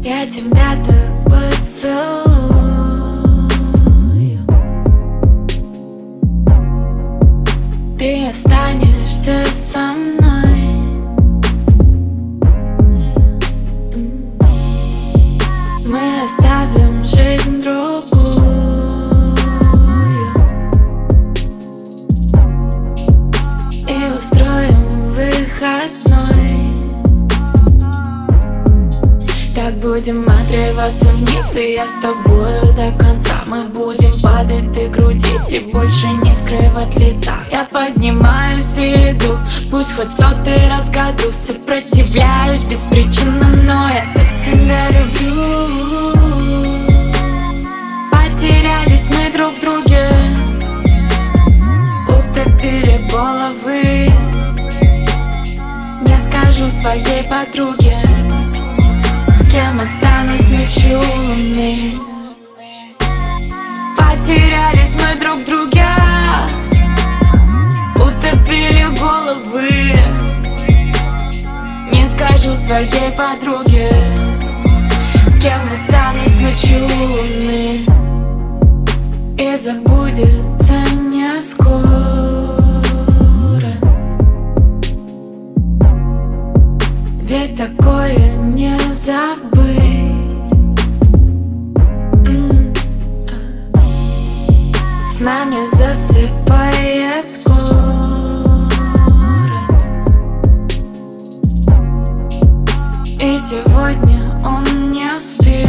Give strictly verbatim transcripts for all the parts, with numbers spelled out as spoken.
Я тебя так поцелую. Ты останешься со мной. Мы оставим жизнь другую и устроим выходной. Так будем отрываться вниз, и я с тобою до конца. Мы будем падать, ты крутись и больше не скрывать лица. Я поднимаюсь и иду, пусть хоть сотый раз в году. Сопротивляюсь беспричинно, но я так тебя люблю. Потерялись мы друг в друге, утопили головы. Не скажу своей подруге, с кем останусь ночью луны. Потерялись мы друг в друге, утопили головы. Не скажу своей подруге, с кем останусь ночью луны. И забудется не скоро, ведь такое не забыть. С нами засыпает город, и сегодня он не спит.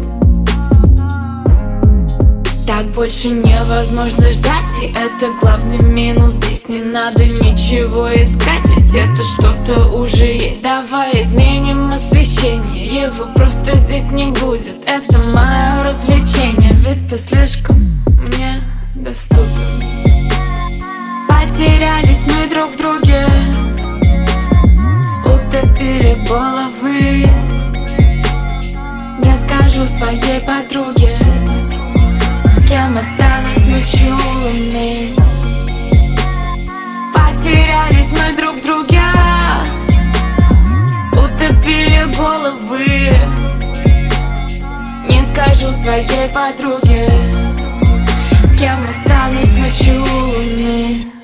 Так больше невозможно ждать, и это главный минус. Здесь не надо ничего искать, ведь это что-то уже есть. Давай изменим освещение, его просто здесь не будет. Это мое развлечение, ведь ты слишком мне доступен. Потерялись мы друг в друге, утопили головы. Не скажу своей подруге, с кем останусь ночью луны. Потерялись мы друг в друге, утопили головы. Не скажу своей подруге, с кем останусь ночью луны.